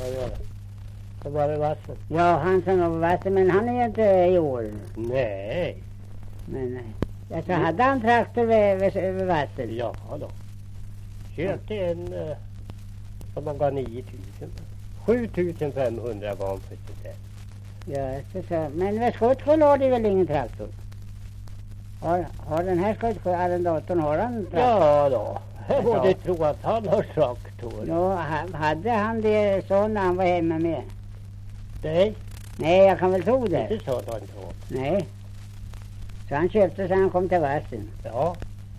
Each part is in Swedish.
Ja. Så var det vassen. Ja, han som var vassen, men han är ju inte i år. Nej. Men så hade han traktor vid vassen. Ja då. Köpte en som man gav 9 000. 7 500 gav för det där. Ja, så. Men vid Skottsjö har det väl ingen traktor? Har den här Skottsjö-arrendatorn, har han traktor? Ja då. Jag borde tro att han har traktor. Ja, hade han det så när han var hemma med? Nej, jag kan väl tro det. inte så att han tror. Nej. Så han köpte så han kom till vassen. Ja.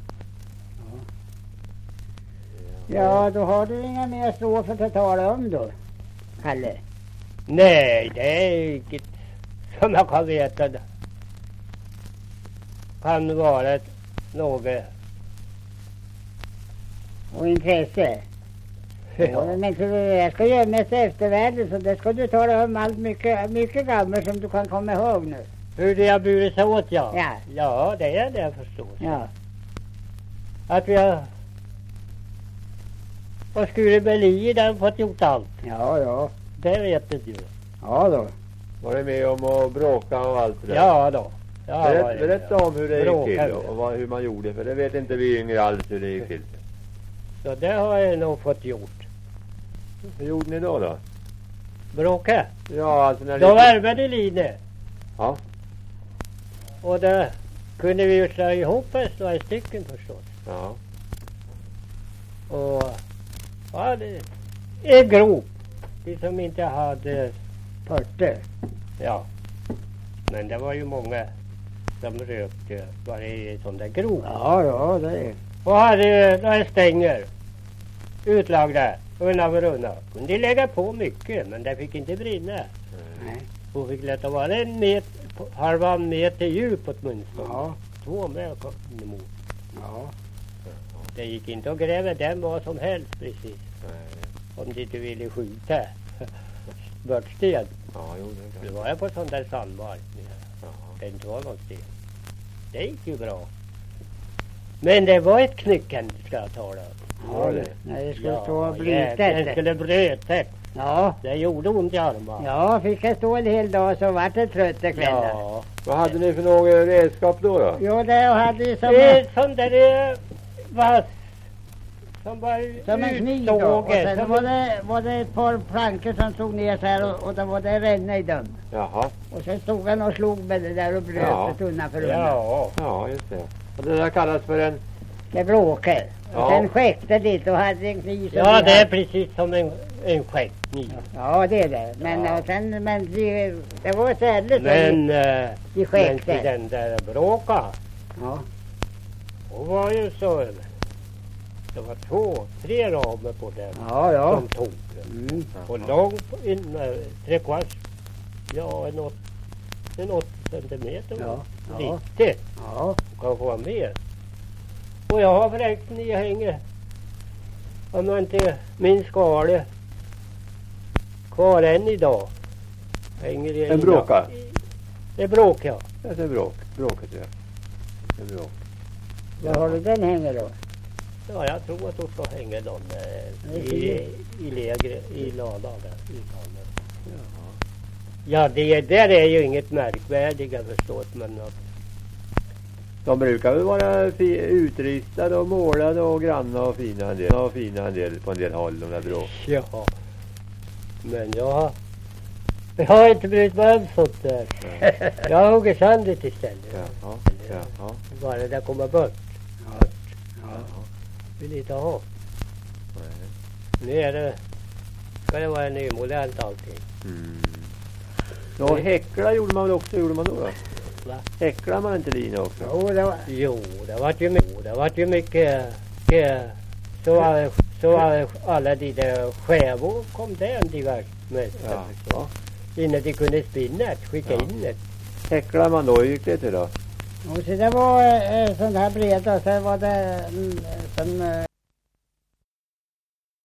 Ja, då har du inga mer strå för att tala om då, Kalle. Nej, det är inget som jag kan veta. Det kan vara något. Och intresse. Ja. Men så jag ska göra mest eftervärde, så det ska du tala om allt mycket gammalt som du kan komma ihåg nu. Hur det har burit sig åt, ja. Ja. Ja, det är det jag förstår. Ja. Att vi har skurit Berlin, där har fått gjort allt. Ja. Det vet du ju. Ja då. Var det med om att bråka och allt det där? Ja då. Ja, Berätta om hur det gick till Bråkade. och hur man gjorde, för det vet inte vi yngre alls hur det gick till. Så det har jag nog fått gjort. Hur gjorde ni då? Bråka. Ja, alltså när Då värmade linje. Ja. Och då kunde vi ju slå ihop oss några stycken förstås. Ja. Och ja, det är grop. Det som inte hade 40. ja. Men det var ju många som rökte bara i sån där grop. Ja, det är. Och hade några stänger utlagda undan för undan. Kunde lägga på mycket, men det fick inte brinna. Nej. Och fick lätta vara en meter, halva meter djup åtminstone. Ja. 2 meter kom emot. Ja. Det gick inte att gräva den vad som helst precis. Om du inte ville skjuta börtsten. Ja, jo, det Det var jag på sån där sandmark. Ja. Det inte var någon sten. Det gick ju bra. Men det var ett knyckande, ska jag tala om. Ja, nej, det skulle stå och den bryta. skulle brötet. Ja. Det gjorde ont i armarna. Ja, fick jag stå en hel dag så vart det trött i kvällen. Ja. Vad hade ni för några redskap då? Jo, det hade ju Sån där vass. Som var som en kniv då. Och sen var det ett par plankor som stod ner så här och då var det ränna i dem. Jaha. Och sen stod han och slog med det där och bröt det undan för undan. Ja. Ja, just det. Och det där kallas för en... Det bråkade. Och Ja. sen skäckte dit och hade en kniv som Ja, vi det är hade. precis som en skäckning. Ja, det är det. Men Ja. och sen, det var särskilt Men de men skäckte. till den där bråka. Ja. Och var ju så. Det var 2-3 ramer på den Ja. som tog den. Mm. Och långt in 3/4. Ja, en 80 centimeter. Ja. Lite. Ja. Kanske var mer. Och jag har förresten i hänger. Om jag inte minns skale. Kvar än idag. Hänger i En bråka? Det är bråk, ja. Det är bråket, ja. Det är bråk. Var har du den hänger då? Ja, jag tror att de ska hänga dem i lägre, i ladan där. Ja, det där är ju inget märkvärdiga förstås, men att De brukar väl vara utristade och målade och granna och fina en del på en del håll, de där bråk. ja. Men jag har inte brytt mig om sånt där. Jag har huggit sandet istället. Ja. Bara det där kommer bort. Ja. Vill inte ha. Nu är det, ska det vara nymodernt allting. Och häckla gjorde man väl också, gjorde man då? Va? Häcklar man inte lina också? Jo, det var ju mycket så alla de där skävor kom där diverse mest. Ja. Innan de kunde spinna, skicka in det. Häcklar man då, hur gick det till då? Och så det var sån här breda och sen var det som